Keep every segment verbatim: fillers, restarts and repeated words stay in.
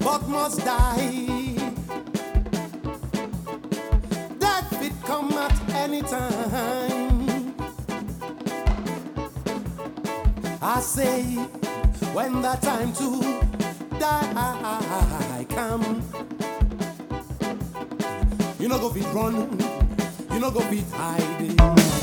but must die. Death it come at any time. I say, when the time to die come, you no go fit run, you no go fit hide.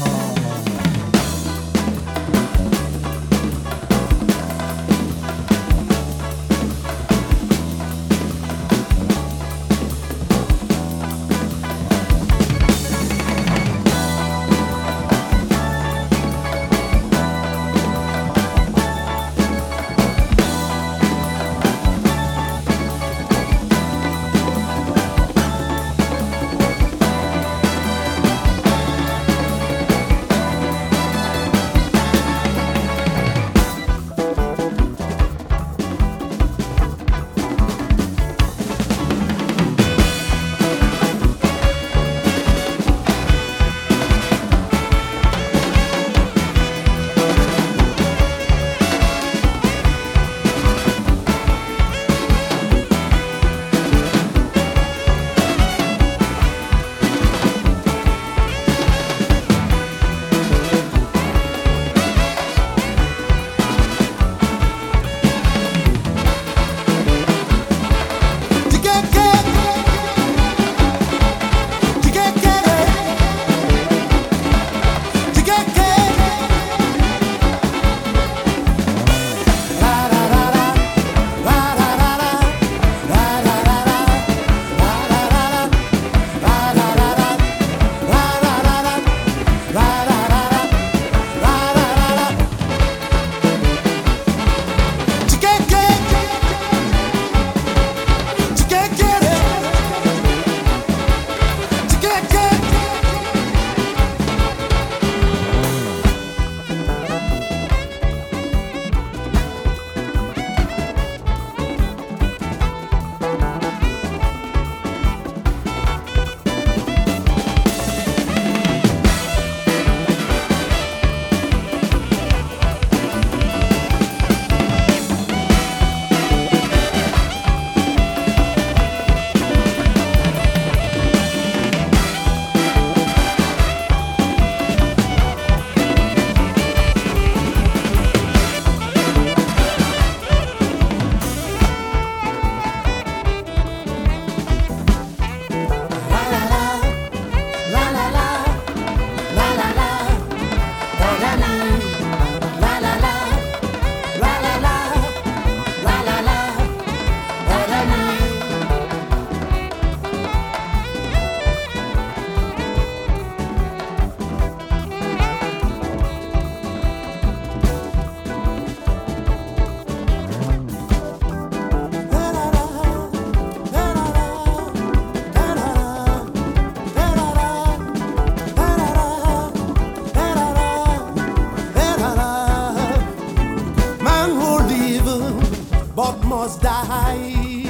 But must die.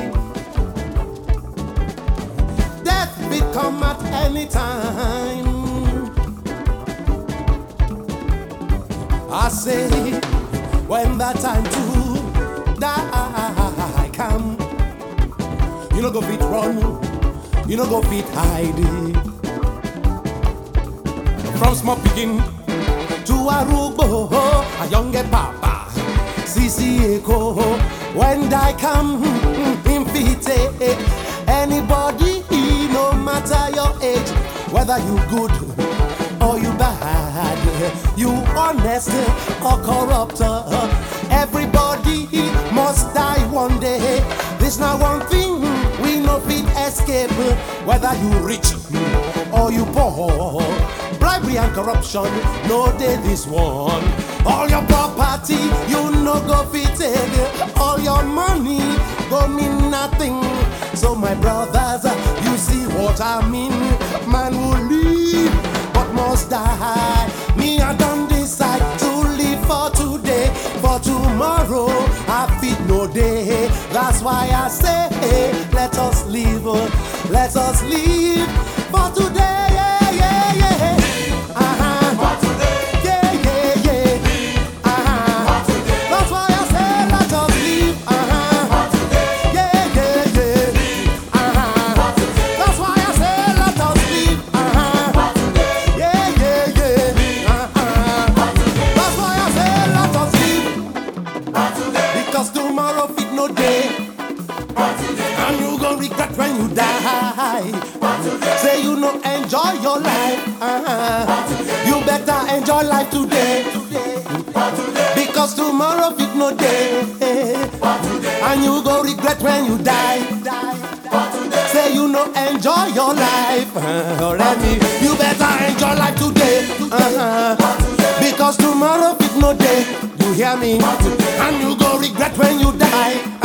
Death will come at any time. I say, when the time to die come, you no go fit run, you no go fit hide. From small picking to a rubo, a younger papa, Sisi Eko. When die come, him fit anybody, no matter your age, whether you good or you bad, you honest or corrupt, everybody must die one day. This not one thing we no fit escape, whether you rich or you poor. Bribery and corruption, no day this one. All your property, you no go fit take. All your money go mean nothing. So my brothers, you see what I mean. Man will live, but must die. Me, I don't decide to live for today. For tomorrow, I fit no day. That's why I say, let us live, let us live for today. Yeah, yeah, yeah. Yeah, yeah, and you gon' regret when you die. Say you no enjoy your life, uh-huh. You better enjoy life today, because tomorrow fit no day, and you gon' regret when you die. Say you no enjoy your life, uh, already. You better enjoy life today, uh-huh. Because tomorrow fit no day. You hear me? And you gon' regret when you die.